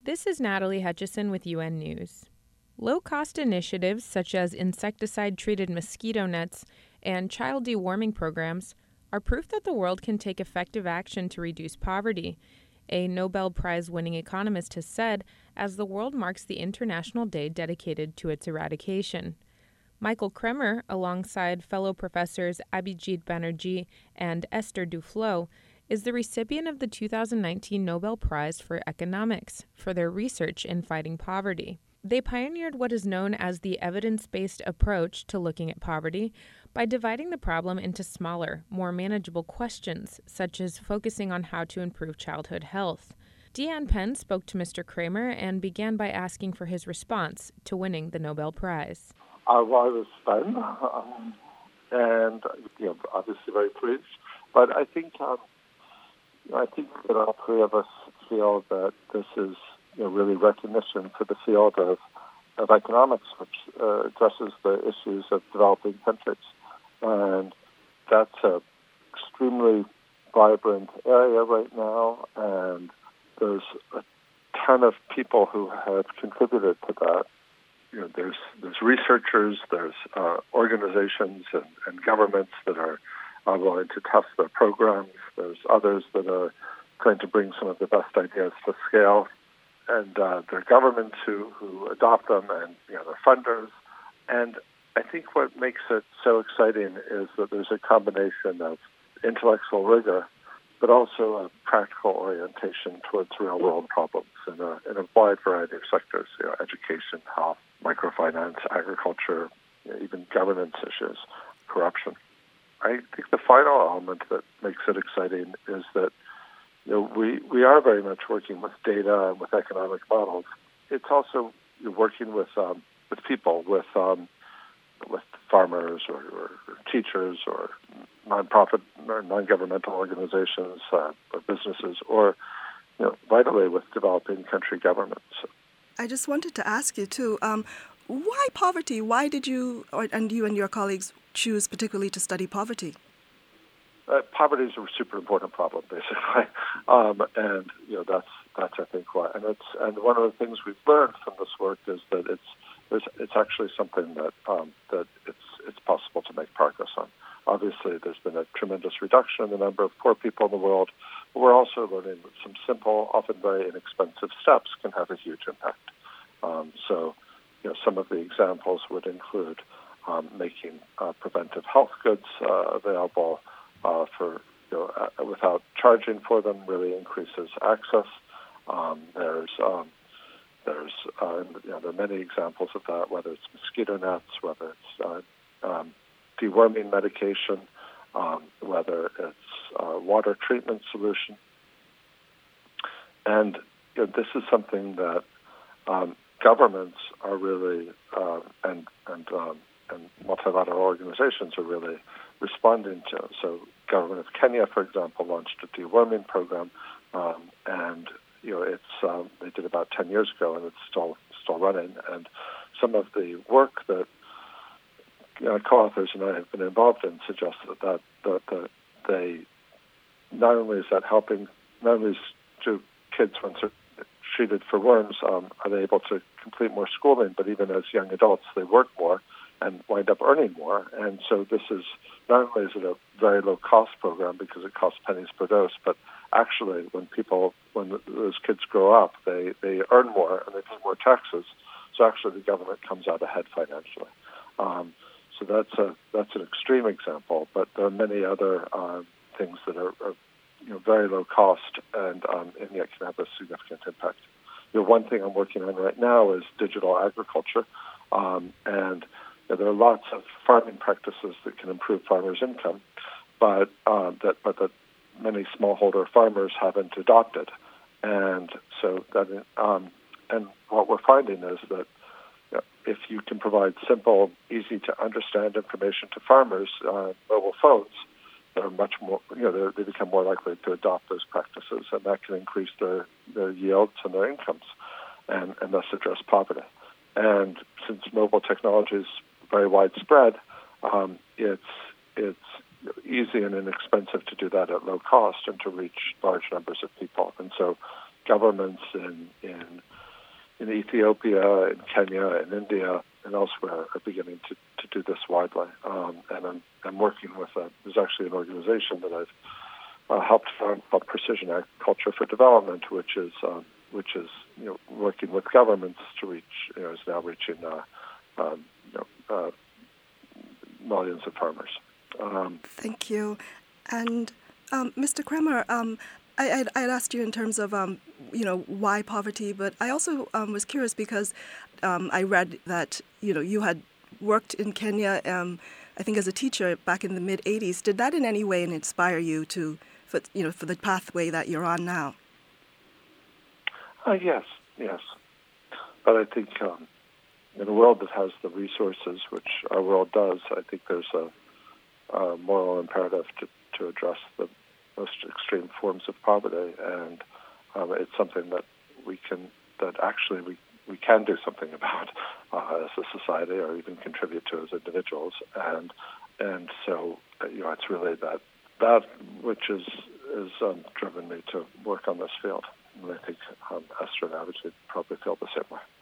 This is Natalie Hutchison with UN News. Low-cost initiatives such as insecticide-treated mosquito nets and child deworming programs are proof that the world can take effective action to reduce poverty, a Nobel Prize-winning economist has said as the world marks the International Day dedicated to its eradication. Michael Kremer, alongside fellow professors Abhijit Banerjee and Esther Duflo, is the recipient of the 2019 Nobel Prize for Economics for their research in fighting poverty. They pioneered what is known as the evidence-based approach to looking at poverty by dividing the problem into smaller, more manageable questions, such as focusing on how to improve childhood health. Deanne Penn spoke to Mr. Kremer and began by asking for his response to winning the Nobel Prize. I was stunned and obviously very pleased, but I think that all three of us feel that this is really recognition for the field of economics, which addresses the issues of developing countries. And that's an extremely vibrant area right now, and there's a ton of people who have contributed to that. There's researchers, there's organizations and governments that are willing to test their programs. There's others that are trying to bring some of the best ideas to scale. And there are governments who adopt them, and there are funders. And I think what makes it so exciting is that there's a combination of intellectual rigor, but also a practical orientation towards real-world problems in a wide variety of sectors: education, health, microfinance, agriculture, even governance issues, corruption. I think the final element that makes it exciting is that we are very much working with data and with economic models. It's also working with people, with farmers or teachers or nonprofit or non-governmental organizations or businesses, or vitally with developing country governments. I just wanted to ask you too, why poverty? Why did you and your colleagues choose particularly to study poverty? Poverty is a super important problem, basically, and that's I think why. And one of the things we've learned from this work is that it's actually something that it's possible to make progress on. Obviously, there's been a tremendous reduction in the number of poor people in the world, but we're also learning that some simple, often very inexpensive steps can have a huge impact. Some of the examples would include making preventive health goods available for without charging for them, really increases access. There are many examples of that, whether it's mosquito nets, whether it's deworming medication, whether it's water treatment solution. And this is something that governments are really and multilateral organizations are really responding to. So, government of Kenya, for example, launched a deworming program, and they did about 10 years ago, and it's still running. And some of the work that co-authors and I have been involved in suggests that they not only is that helping, not only do kids once they're treated for worms are they able to complete more schooling, but even as young adults they work more and wind up earning more. And so this is not only is it a very low cost program because it costs pennies per dose, but actually when those kids grow up, they earn more and they pay more taxes. So actually the government comes out ahead financially. So that's an extreme example, but there are many other things that are very low cost and yet can have a significant impact. One thing I'm working on right now is digital agriculture, and there are lots of farming practices that can improve farmers' income, but that many smallholder farmers haven't adopted, and so that and what we're finding is that if you can provide simple, easy to understand information to farmers, mobile phones, they're much more, they become more likely to adopt those practices, and that can increase their yields and their incomes, and thus address poverty. And since mobile technology is very widespread, it's easy and inexpensive to do that at low cost and to reach large numbers of people. And so governments in in Ethiopia, in Kenya, in India, and elsewhere are beginning to do this widely. And I'm working with there's actually an organization that I've helped found called Precision Agriculture for Development, which is working with governments to reach is now reaching millions of farmers. Thank you. And Mr. Kremer, I'd asked you in terms of why poverty, but I also was curious because I read that you had worked in Kenya, I think as a teacher back in the mid '80s. Did that in any way inspire you for the pathway that you're on now? Yes. But I think in a world that has the resources, which our world does, I think there's a moral imperative to address the most extreme forms of poverty, and it's something that we can do something about as a society, or even contribute to as individuals, and so it's really that which has driven me to work on this field, and I think Esther and I would probably feel the same way.